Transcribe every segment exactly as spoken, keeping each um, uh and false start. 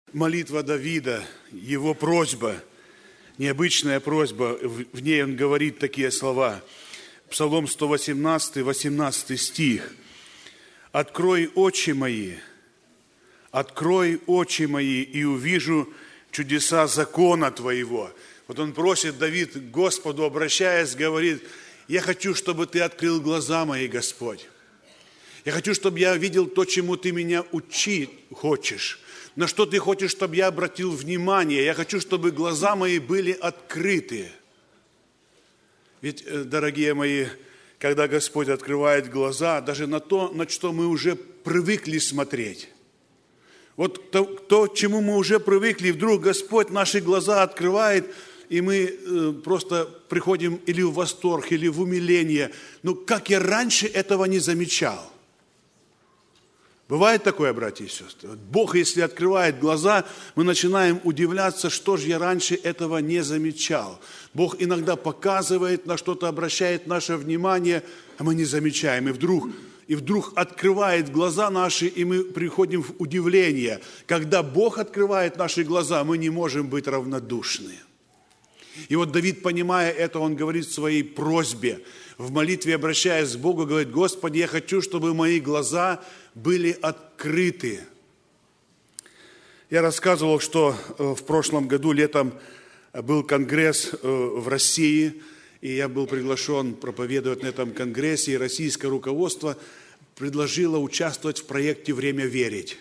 Молитва Давида, его просьба, необычная просьба, в ней он говорит такие слова. Псалом сто восемнадцать, восемнадцатый стих. «Открой очи мои, открой очи мои, и увижу чудеса закона Твоего». Вот он просит, Давид, Господу обращаясь, говорит: «Я хочу, чтобы Ты открыл глаза мои, Господь. Я хочу, чтобы я видел то, чему Ты меня учить хочешь. На что Ты хочешь, чтобы я обратил внимание. Я хочу, чтобы глаза мои были открыты». Ведь, дорогие мои, когда Господь открывает глаза, даже на то, на что мы уже привыкли смотреть. Вот то, то, к чему мы уже привыкли, вдруг Господь наши глаза открывает, и мы просто приходим или в восторг, или в умиление. Ну, как я раньше этого не замечал. Бывает такое, братья и сестры? Бог, если открывает глаза, мы начинаем удивляться, что же я раньше этого не замечал. Бог иногда показывает, на что-то обращает наше внимание, а мы не замечаем. И вдруг, и вдруг открывает глаза наши, и мы приходим в удивление. Когда Бог открывает наши глаза, мы не можем быть равнодушны. И вот Давид, понимая это, он говорит в своей просьбе, в молитве, обращаясь к Богу, говорит: «Господи, я хочу, чтобы мои глаза были открыты». Я рассказывал, что в прошлом году летом был конгресс в России, и я был приглашен проповедовать на этом конгрессе, и российское руководство предложило участвовать в проекте «Время верить».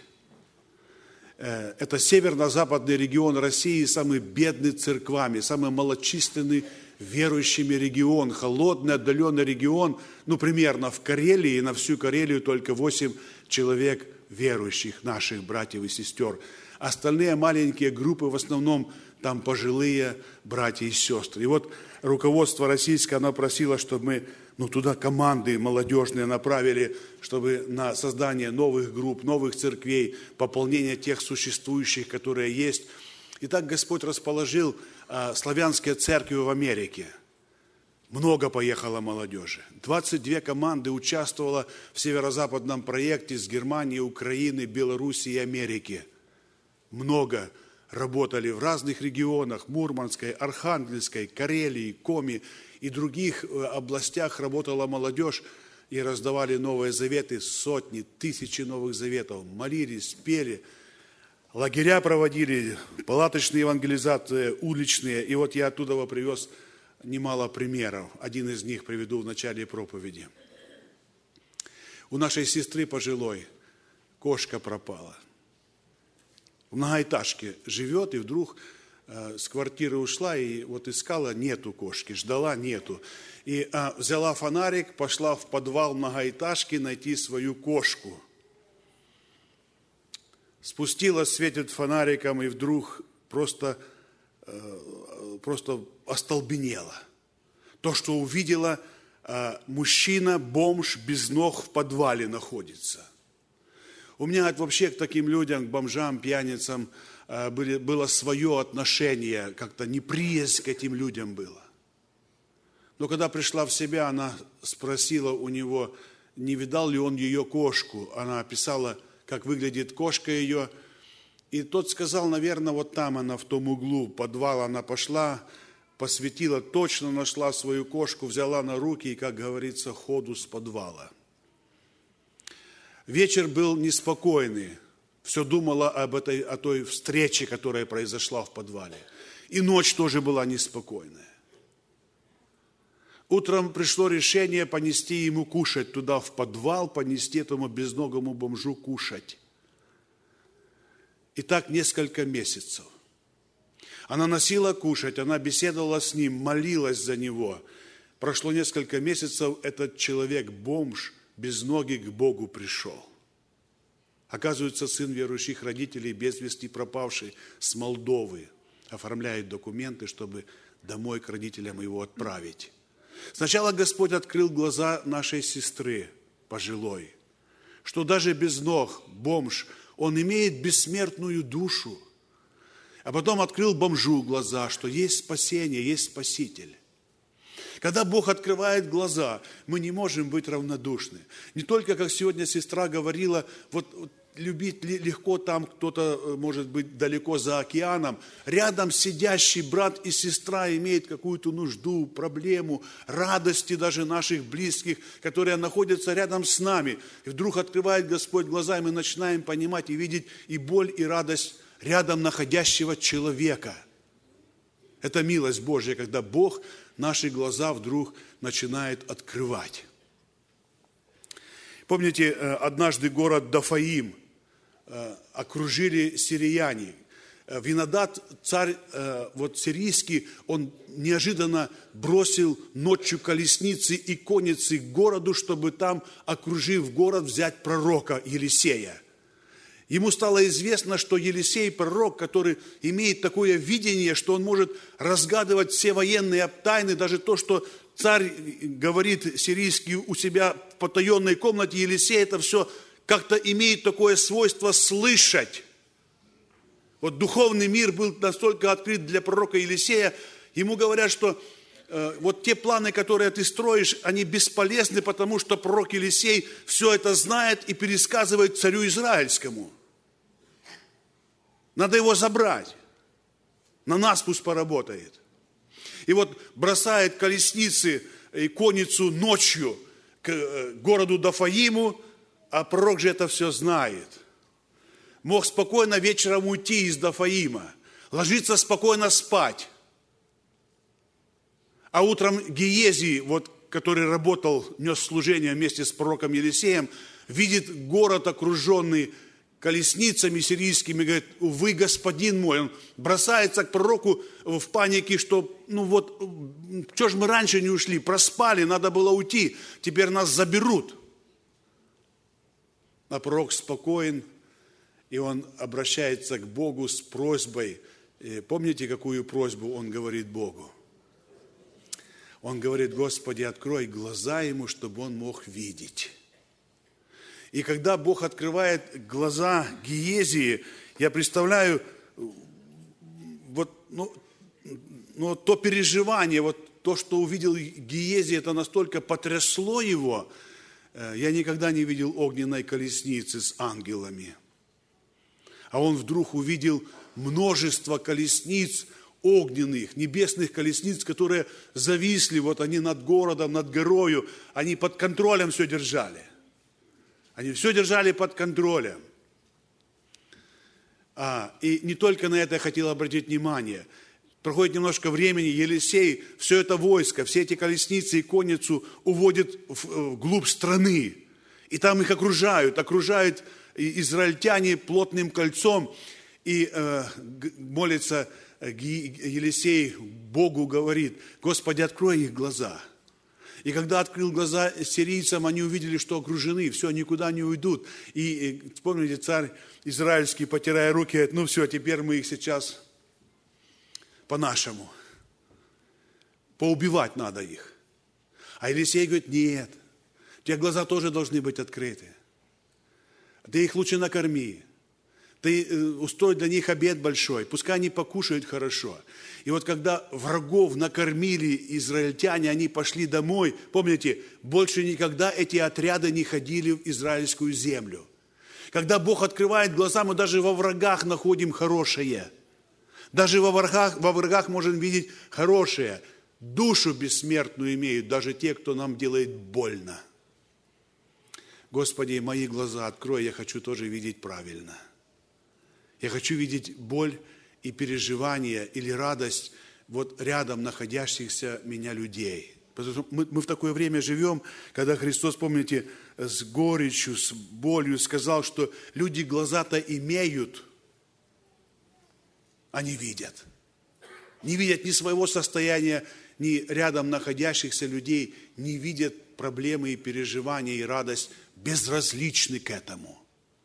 Это северно-западный регион России, самый бедный церквами, самый малочисленный верующими регион, холодный, отдаленный регион. Ну, примерно в Карелии, на всю Карелию только восемь человек верующих, наших братьев и сестер. Остальные маленькие группы, в основном там пожилые братья и сестры. И вот руководство российское, оно просило, чтобы мы ну, туда команды молодежные направили, чтобы на создание новых групп, новых церквей, пополнение тех существующих, которые есть. И так Господь расположил а, славянские церкви в Америке. Много поехало молодежи. двадцать две команды участвовало в северо-западном проекте с Германии, Украины, Белоруссии и Америки. Много работали в разных регионах: Мурманской, Архангельской, Карелии, Коми и других областях работала молодежь, и раздавали новые заветы, сотни, тысячи новых заветов, молились, пели, лагеря проводили, палаточные евангелизации, уличные. И вот я оттуда привез немало примеров. Один из них приведу в начале проповеди. У нашей сестры пожилой кошка пропала. В многоэтажке живет, и вдруг э, с квартиры ушла, и вот искала, нету кошки, ждала, нету. И э, взяла фонарик, пошла в подвал многоэтажки найти свою кошку. Спустилась, светит фонариком, и вдруг просто, э, просто остолбенела. То, что увидела, э, мужчина, бомж, без ног в подвале находится. У меня вообще к таким людям, к бомжам, пьяницам, были, было свое отношение, как-то неприязнь к этим людям было. Но когда пришла в себя, она спросила у него, не видал ли он ее кошку. Она описала, как выглядит кошка ее. И тот сказал, наверное, вот там она, в том углу подвала, она пошла, посветила, точно нашла свою кошку, взяла на руки и, как говорится, ходу с подвала. Вечер был неспокойный. Все думала об этой, о той встрече, которая произошла в подвале. И ночь тоже была неспокойная. Утром пришло решение понести ему кушать туда, в подвал, понести этому безногому бомжу кушать. И так несколько месяцев. Она носила кушать, она беседовала с ним, молилась за него. Прошло несколько месяцев, этот человек, бомж, без ноги к Богу пришел. Оказывается, сын верующих родителей, без вести пропавший, с Молдовы, оформляет документы, чтобы домой к родителям его отправить. Сначала Господь открыл глаза нашей сестры, пожилой, что даже без ног, бомж, он имеет бессмертную душу. А потом открыл бомжу глаза, что есть спасение, есть Спаситель. Когда Бог открывает глаза, мы не можем быть равнодушны. Не только, как сегодня сестра говорила, вот, вот любить легко там, кто-то может быть далеко за океаном. Рядом сидящий брат и сестра имеют какую-то нужду, проблему, радости даже наших близких, которые находятся рядом с нами. И вдруг открывает Господь глаза, и мы начинаем понимать и видеть и боль, и радость рядом находящего человека. Это милость Божья, когда Бог наши глаза вдруг начинает открывать. Помните, однажды город Дафаим окружили сирияне. Винодад, царь вот, сирийский, он неожиданно бросил ночью колесницы и конницы к городу, чтобы там, окружив город, взять пророка Елисея. Ему стало известно, что Елисей, пророк, который имеет такое видение, что он может разгадывать все военные тайны, даже то, что царь говорит сирийский у себя в потаенной комнате, Елисей это все как-то имеет такое свойство слышать. Вот духовный мир был настолько открыт для пророка Елисея, ему говорят, что э, вот те планы, которые ты строишь, они бесполезны, потому что пророк Елисей все это знает и пересказывает царю израильскому. Надо его забрать. На нас пусть поработает. И вот бросает колесницы и конницу ночью к городу Дафаиму, а пророк же это все знает. Мог спокойно вечером уйти из Дафаима, ложиться спокойно спать. А утром Гиези, вот, который работал, нес служение вместе с пророком Елисеем, видит город, окруженный колесницами сирийскими, говорит: вы, господин мой. Он бросается к пророку в панике, что, ну вот, что ж мы раньше не ушли, проспали, надо было уйти, теперь нас заберут. А пророк спокоен, и он обращается к Богу с просьбой. И помните, какую просьбу он говорит Богу? Он говорит: Господи, открой глаза ему, чтобы он мог видеть. И когда Бог открывает глаза Гиезии, я представляю, вот, ну, ну, то переживание, вот то, что увидел Гиези, это настолько потрясло его. Я никогда не видел огненной колесницы с ангелами. А он вдруг увидел множество колесниц огненных, небесных колесниц, которые зависли, вот они над городом, над горою, они под контролем все держали. Они все держали под контролем. А, и не только на это я хотел обратить внимание. Проходит немножко времени, Елисей все это войско, все эти колесницы и конницу уводит вглубь страны. И там их окружают, окружают израильтяне плотным кольцом. И э, молится Елисей Богу, говорит: Господи, открой их глаза. И когда открыл глаза сирийцам, они увидели, что окружены, все, никуда не уйдут. И, и помните, царь израильский, потирая руки, говорит: ну все, теперь мы их сейчас по-нашему. Поубивать надо их. А Елисей говорит: нет, у тебя глаза тоже должны быть открыты. Ты их лучше накорми. Ты устрой для них обед большой, пускай они покушают хорошо. И вот когда врагов накормили израильтяне, они пошли домой. Помните, больше никогда эти отряды не ходили в израильскую землю. Когда Бог открывает глаза, мы даже во врагах находим хорошее. Даже во врагах, во врагах можем видеть хорошее. Душу бессмертную имеют даже те, кто нам делает больно. Господи, мои глаза открой, я хочу тоже видеть правильно. Я хочу видеть боль и переживания или радость вот рядом находящихся меня людей. Потому что мы, мы в такое время живем, когда Христос, помните, с горечью, с болью сказал, что люди глаза-то имеют, а не видят. Не видят ни своего состояния, ни рядом находящихся людей, не видят проблемы и переживания и радость, безразличны к этому.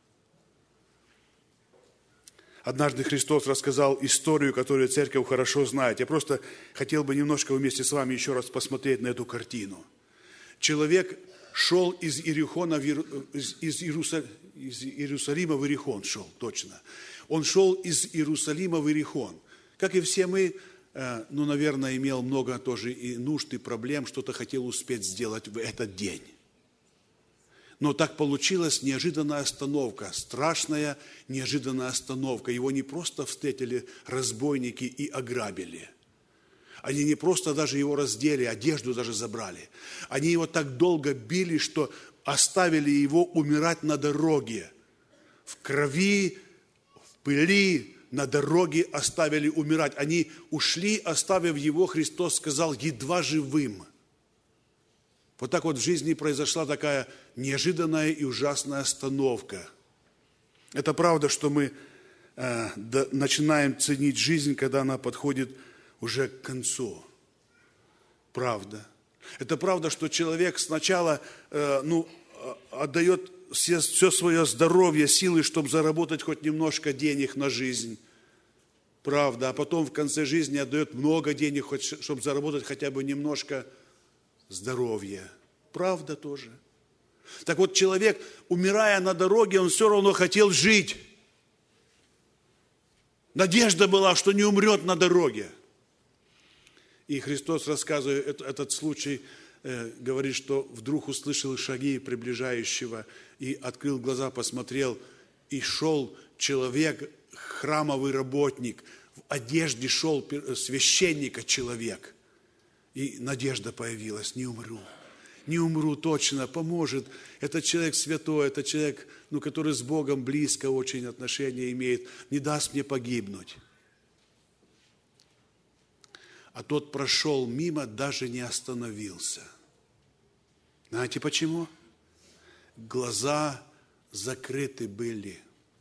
Однажды Христос рассказал историю, которую церковь хорошо знает. Я просто хотел бы немножко вместе с вами еще раз посмотреть на эту картину. Человек шел из Иерихона, из, из, Иерусалима, из Иерусалима в Иерихон шел, точно. Он шел из Иерусалима в Иерихон. Как и все мы, ну, наверное, имел много тоже и нужд, и проблем, что-то хотел успеть сделать в этот день. Но так получилась неожиданная остановка, страшная неожиданная остановка. Его не просто встретили разбойники и ограбили. Они не просто даже его раздели, одежду даже забрали. Они его так долго били, что оставили его умирать на дороге. В крови, в пыли на дороге оставили умирать. Они ушли, оставив его, Христос сказал, едва живым. Вот так вот в жизни произошла такая неожиданная и ужасная остановка. Это правда, что мы э, да, начинаем ценить жизнь, когда она подходит уже к концу. Правда. Это правда, что человек сначала э, ну, отдает все, все свое здоровье, силы, чтобы заработать хоть немножко денег на жизнь. Правда. А потом в конце жизни отдает много денег, хоть, чтобы заработать хотя бы немножко здоровья. Правда тоже. Так вот, человек, умирая на дороге, он все равно хотел жить. Надежда была, что не умрет на дороге. И Христос, рассказывая этот случай, говорит, что вдруг услышал шаги приближающего и открыл глаза, посмотрел, и шел человек, храмовый работник, в одежде шел священника человек. И надежда появилась, не умру, не умру точно, поможет. Этот человек святой, это человек, ну, который с Богом близко очень отношения имеет, не даст мне погибнуть. А тот прошел мимо, даже не остановился. Знаете почему? Глаза закрыты были.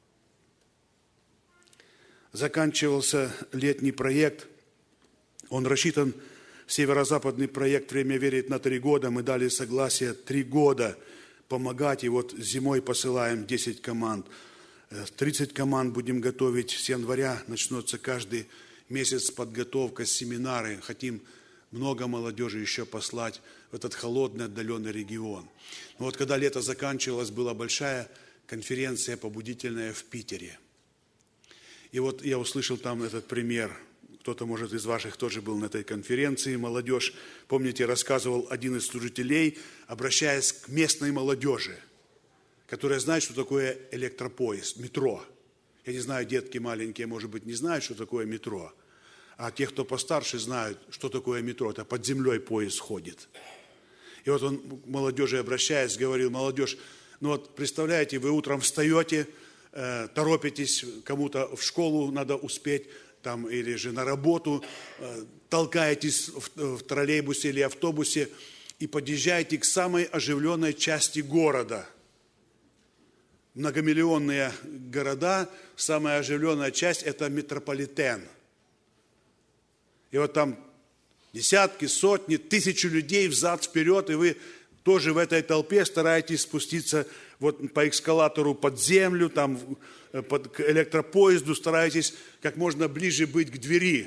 Заканчивался летний проект. Он рассчитан, северо-западный проект «Время верить» на три года. Мы дали согласие три года помогать. И вот зимой посылаем десять команд. тридцать команд будем готовить. С января начнется каждый месяц подготовка, семинары. Хотим много молодежи еще послать в этот холодный, отдаленный регион. Но вот когда лето заканчивалось, была большая конференция побудительная в Питере. И вот я услышал там этот пример. Кто-то, может, из ваших тоже был на этой конференции. Молодежь, помните, рассказывал один из служителей, обращаясь к местной молодежи, которая знает, что такое электропоезд, метро. Я не знаю, детки маленькие, может быть, не знают, что такое метро. А те, кто постарше, знают, что такое метро. Это под землей поезд ходит. И вот он к молодежи, обращаясь, говорил: молодежь, ну вот представляете, вы утром встаете, э, торопитесь, кому-то в школу надо успеть, там, или же на работу, э, толкаетесь в, в троллейбусе или автобусе и подъезжаете к самой оживленной части города. Многомиллионные города, самая оживленная часть – это метрополитен. И вот там десятки, сотни, тысячи людей взад-вперед, и вы тоже в этой толпе стараетесь спуститься вот по эскалатору под землю, там, под, к электропоезду, стараетесь как можно ближе быть к двери.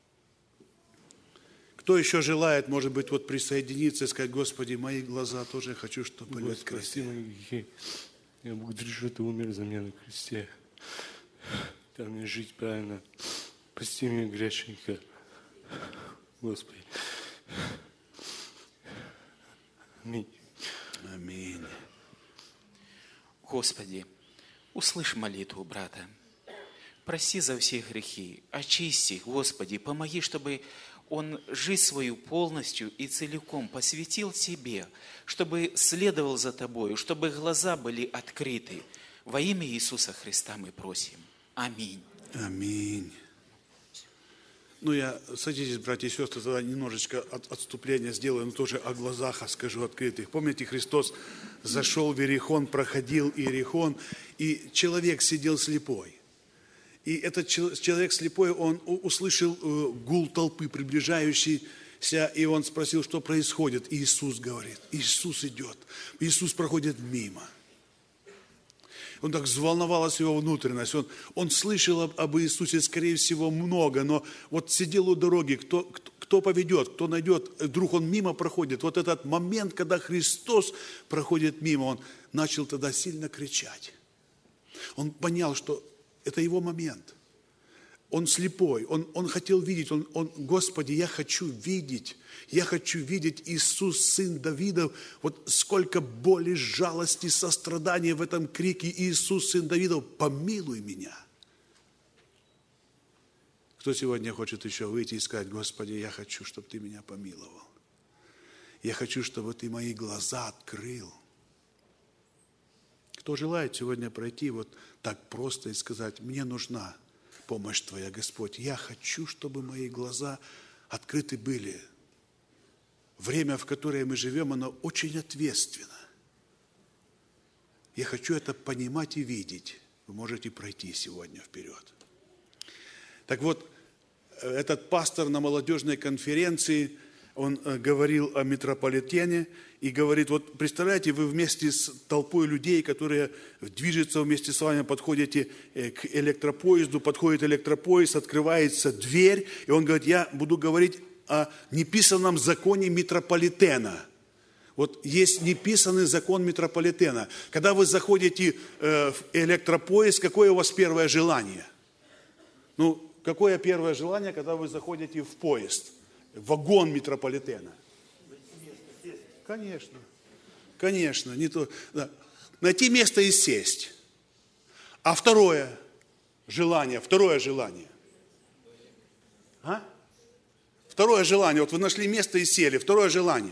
Кто еще желает, может быть, вот присоединиться и сказать: Господи, мои глаза тоже хочу, чтобы были открыты. Прости мои грехи. Я благодарю, что Ты умер за меня на кресте. Дай мне жить правильно. Прости меня, грешника. Господи. Аминь. Аминь. Господи, услышь молитву брата. Проси за все грехи, очисти, Господи, помоги, чтобы он жизнь свою полностью и целиком посвятил Тебе, чтобы следовал за Тобою, чтобы глаза были открыты. Во имя Иисуса Христа мы просим. Аминь. Аминь. Ну, я, садитесь, братья и сестры, тогда немножечко от, отступления сделаю, но тоже о глазах скажу открытых. Помните, Христос зашел в Иерихон, проходил Иерихон, и человек сидел слепой. И этот человек слепой, он услышал гул толпы, приближающейся, и он спросил, что происходит. И Иисус говорит, Иисус идет, Иисус проходит мимо. Он так взволновалась его внутренность. Он, он слышал об, об Иисусе, скорее всего, много, но вот сидел у дороги, кто, кто, кто поведет, кто найдет, вдруг он мимо проходит. Вот этот момент, когда Христос проходит мимо, он начал тогда сильно кричать. Он понял, что это его момент. он слепой, он, он хотел видеть, он, он, Господи, я хочу видеть, я хочу видеть Иисус, сын Давидов, вот сколько боли, жалости, сострадания в этом крике: Иисус, сын Давидов, помилуй меня. Кто сегодня хочет еще выйти и сказать: Господи, я хочу, чтобы Ты меня помиловал. Я хочу, чтобы Ты мои глаза открыл. Кто желает сегодня пройти вот так просто и сказать: мне нужна помощь Твоя, Господь. Я хочу, чтобы мои глаза открыты были. Время, в которое мы живем, оно очень ответственно. Я хочу это понимать и видеть. Вы можете пройти сегодня вперед. Так вот, этот пастор на молодежной конференции, он говорил о метрополитене и говорит: вот представляете, вы вместе с толпой людей, которые движутся вместе с вами, подходите к электропоезду, подходит электропоезд, открывается дверь, и он говорит: я буду говорить о неписанном законе метрополитена. Вот есть неписанный закон метрополитена. Когда вы заходите в электропоезд, какое у вас первое желание? Ну, какое первое желание, когда вы заходите в поезд, в вагон метрополитена? Конечно, конечно, не то, да. Найти место и сесть. А второе желание, второе желание. А? Второе желание, вот вы нашли место и сели, второе желание.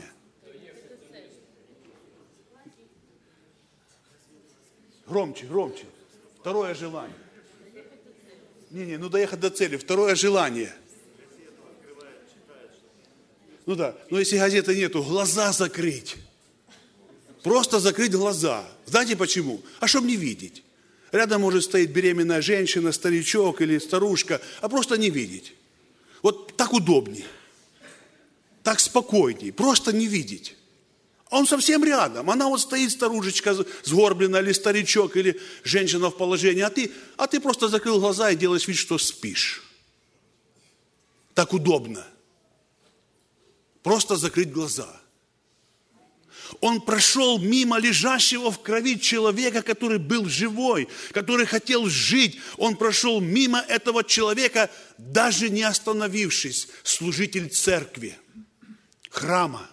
Громче, громче. Второе желание. Не-не, ну доехать до цели. Второе желание. Ну да, но если газеты нету, глаза закрыть. Просто закрыть глаза. Знаете почему? А чтобы не видеть. Рядом может стоять беременная женщина, старичок или старушка, а просто не видеть. Вот так удобнее. Так спокойней. Просто не видеть. А он совсем рядом. Она вот стоит, старушечка сгорбленная, или старичок, или женщина в положении, а ты, а ты просто закрыл глаза и делаешь вид, что спишь. Так удобно. Просто закрыть глаза. Он прошел мимо лежащего в крови человека, который был живой, который хотел жить. Он прошел мимо этого человека, даже не остановившись, служитель церкви, храма.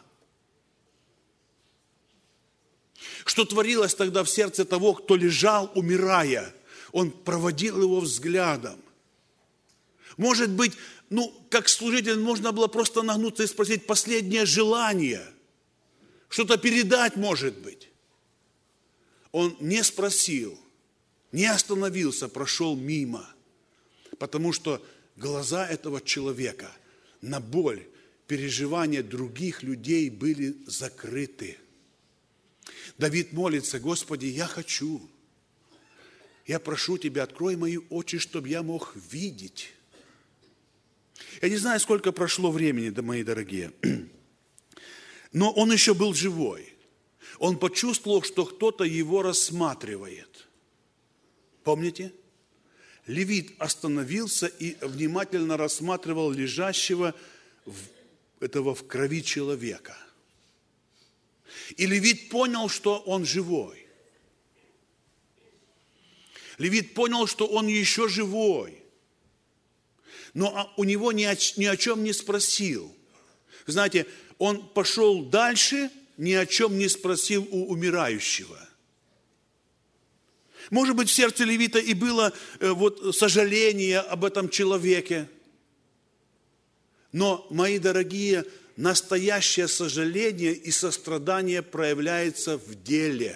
Что творилось тогда в сердце того, кто лежал, умирая? Он проводил его взглядом. Может быть, ну, как служитель, можно было просто нагнуться и спросить последнее желание. Что-то передать, может быть. Он не спросил, не остановился, прошел мимо. Потому что глаза этого человека на боль, переживания других людей были закрыты. Давид молится: Господи, я хочу. Я прошу Тебя, открой мои очи, чтобы я мог видеть. Я не знаю, сколько прошло времени, мои дорогие, но он еще был живой. Он почувствовал, что кто-то его рассматривает. Помните? Левит остановился и внимательно рассматривал лежащего в, этого в крови человека. И левит понял, что он живой. Левит понял, что он еще живой. Но у него ни о, ни о чем не спросил. Знаете, он пошел дальше, ни о чем не спросил у умирающего. Может быть, в сердце левита и было вот сожаление об этом человеке. Но, мои дорогие, настоящее сожаление и сострадание проявляется в деле.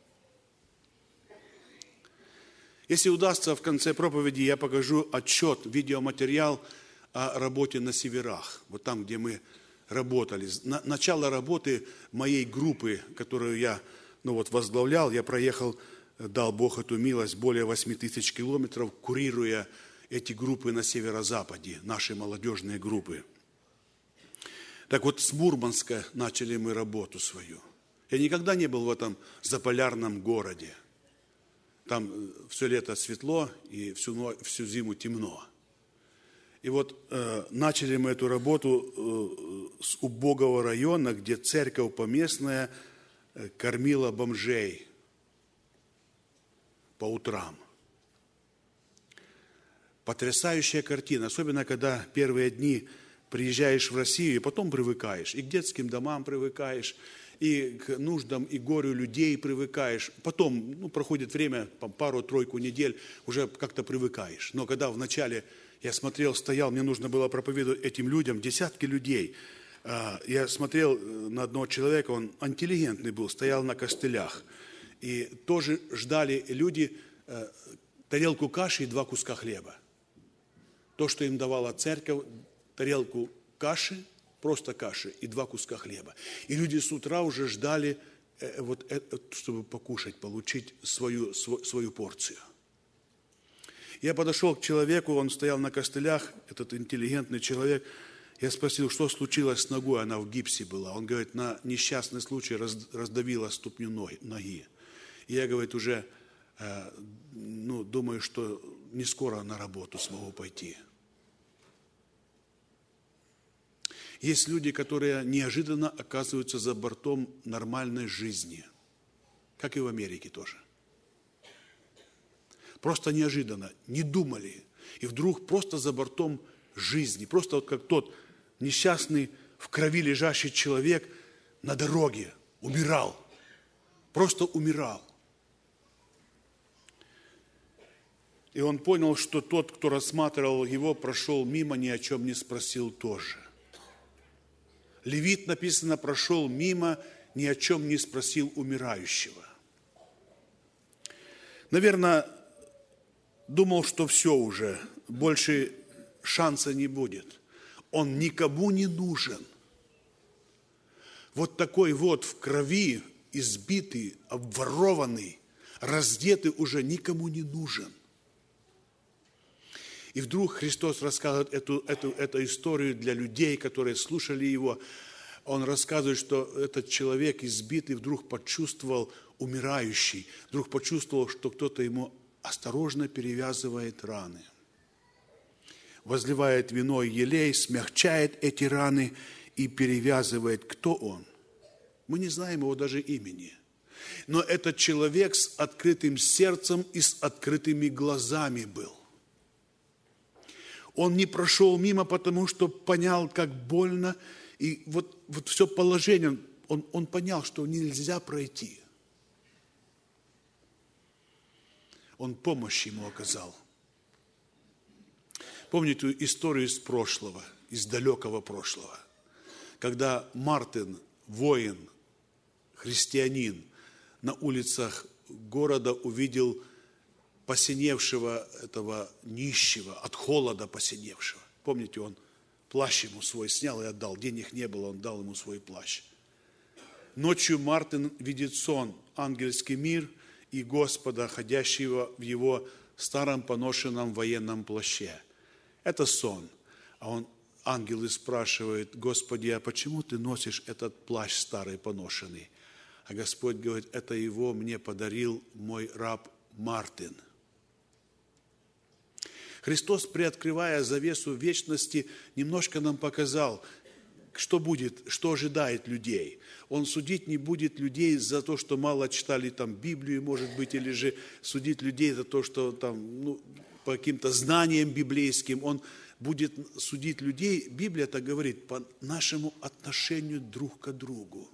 Если удастся, в конце проповеди я покажу отчет, видеоматериал о работе на северах. Вот там, где мы работали. Начало работы моей группы, которую я ну вот, возглавлял, я проехал, дал Бог эту милость, более восемь тысяч километров, курируя эти группы на северо-западе, наши молодежные группы. Так вот, с Мурманска начали мы работу свою. Я никогда не был в этом заполярном городе. Там все лето светло и всю, всю зиму темно. И вот э, начали мы эту работу э, с убогого района, где церковь поместная э, кормила бомжей по утрам. Потрясающая картина, особенно когда первые дни приезжаешь в Россию, и потом привыкаешь, и к детским домам привыкаешь, и к нуждам и горю людей привыкаешь. Потом, ну, проходит время, пару-тройку недель, уже как-то привыкаешь. Но когда вначале я смотрел, стоял, мне нужно было проповедовать этим людям, десятки людей. Я смотрел на одного человека, он интеллигентный был, стоял на костылях. И тоже ждали люди тарелку каши и два куска хлеба. То, что им давала церковь, тарелку каши, просто каши и два куска хлеба. И люди с утра уже ждали, вот это, чтобы покушать, получить свою, свою порцию. Я подошел к человеку, он стоял на костылях, этот интеллигентный человек. Я спросил, что случилось с ногой, она в гипсе была. Он говорит, на несчастный случай раздавила ступню ноги. И я, говорит, уже ну, думаю, что не скоро на работу смогу пойти. Есть люди, которые неожиданно оказываются за бортом нормальной жизни, как и в Америке тоже. Просто неожиданно, не думали, и вдруг просто за бортом жизни, просто вот как тот несчастный в крови лежащий человек на дороге умирал, просто умирал. И он понял, что тот, кто рассматривал его, прошел мимо, ни о чем не спросил тоже. Левит, написано, прошел мимо, ни о чем не спросил умирающего. Наверное, думал, что все уже, больше шанса не будет. Он никому не нужен. Вот такой вот в крови, избитый, обворованный, раздетый уже никому не нужен. И вдруг Христос рассказывает эту, эту, эту историю для людей, которые слушали Его. Он рассказывает, что этот человек избитый вдруг почувствовал, умирающий, вдруг почувствовал, что кто-то ему осторожно перевязывает раны. Возливает вино и елей, смягчает эти раны и перевязывает. Кто он? Мы не знаем его даже имени. Но этот человек с открытым сердцем и с открытыми глазами был. Он не прошел мимо, потому что понял, как больно. И вот, вот все положение, он, он понял, что нельзя пройти. Он помощь ему оказал. Помните историю из прошлого, из далекого прошлого, когда Мартин, воин, христианин, на улицах города увидел посиневшего этого нищего, от холода посиневшего. Помните, он плащ ему свой снял и отдал. Денег не было, он дал ему свой плащ. Ночью Мартин видит сон, ангельский мир и Господа, ходящего в его старом поношенном военном плаще. Это сон. А он, ангел, и спрашивает: Господи, а почему ты носишь этот плащ старый, поношенный? А Господь говорит: это его мне подарил мой раб Мартин. Христос, приоткрывая завесу вечности, немножко нам показал, что будет, что ожидает людей. Он судить не будет людей за то, что мало читали там Библию, может быть, или же судить людей за то, что там, ну, по каким-то знаниям библейским. Он будет судить людей, Библия так говорит, по нашему отношению друг к другу,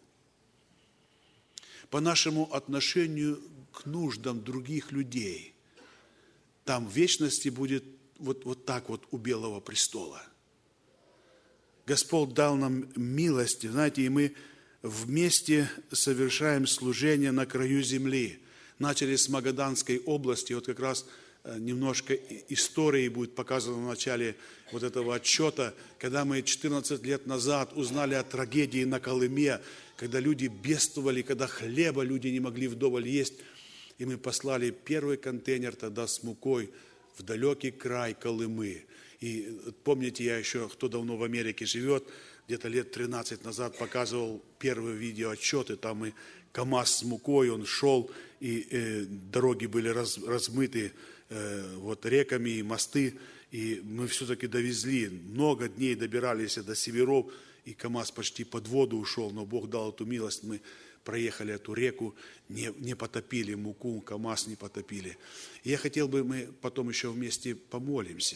по нашему отношению к нуждам других людей. Там в вечности будет вот, вот так вот у Белого престола. Господь дал нам милость, знаете, и мы вместе совершаем служение на краю земли. Начали с Магаданской области, вот как раз немножко истории будет показано в начале вот этого отчета, когда мы четырнадцать лет назад узнали о трагедии на Колыме, когда люди бедствовали, когда хлеба люди не могли вдоволь есть, и мы послали первый контейнер тогда с мукой в далекий край Колымы. И помните, я еще, кто давно в Америке живет, где-то лет тринадцать назад показывал первые видеоотчеты, там и КамАЗ с мукой, он шел, и э, дороги были раз, размыты э, вот, реками и мосты, и мы все-таки довезли, много дней добирались до северов, и КамАЗ почти под воду ушел, но Бог дал эту милость, мы проехали эту реку, не, не потопили муку, КамАЗ не потопили. И я хотел бы, мы потом еще вместе помолимся.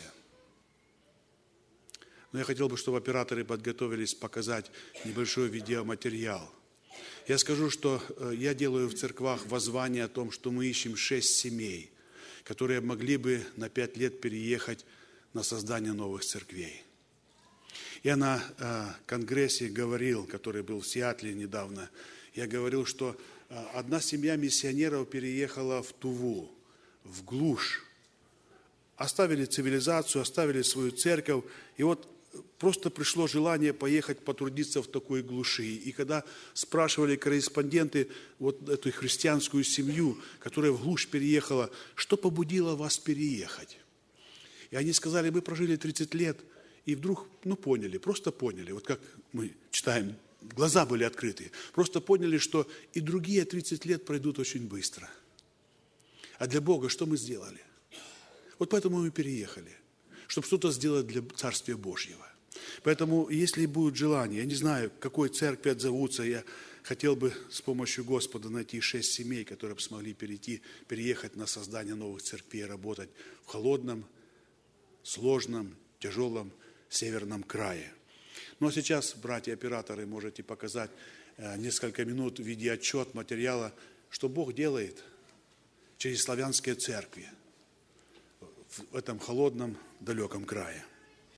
Но я хотел бы, чтобы операторы подготовились показать небольшой видеоматериал. Я скажу, что я делаю в церквах воззвание о том, что мы ищем шесть семей, которые могли бы на пять лет переехать на создание новых церквей. Я на э, конгрессе говорил, который был в Сиэтле недавно, я говорил, что э, одна семья миссионеров переехала в Туву, в глушь. Оставили цивилизацию, оставили свою церковь, и вот просто пришло желание поехать потрудиться в такой глуши. И когда спрашивали корреспонденты вот эту христианскую семью, которая в глушь переехала, что побудило вас переехать? И они сказали, мы прожили тридцать лет, и вдруг, ну, поняли, просто поняли, вот как мы читаем, глаза были открыты, просто поняли, что и другие тридцать лет пройдут очень быстро. А для Бога что мы сделали? Вот поэтому мы переехали, чтобы что-то сделать для Царствия Божьего. Поэтому, если будет желание, я не знаю, к какой церкви отзовутся, я хотел бы с помощью Господа найти шесть семей, которые бы смогли перейти, переехать на создание новых церквей, работать в холодном, сложном, тяжелом северном крае. Ну а сейчас, братья-операторы, можете показать несколько минут видеоотчет материала, что Бог делает через славянские церкви в этом холодном, далеком крае.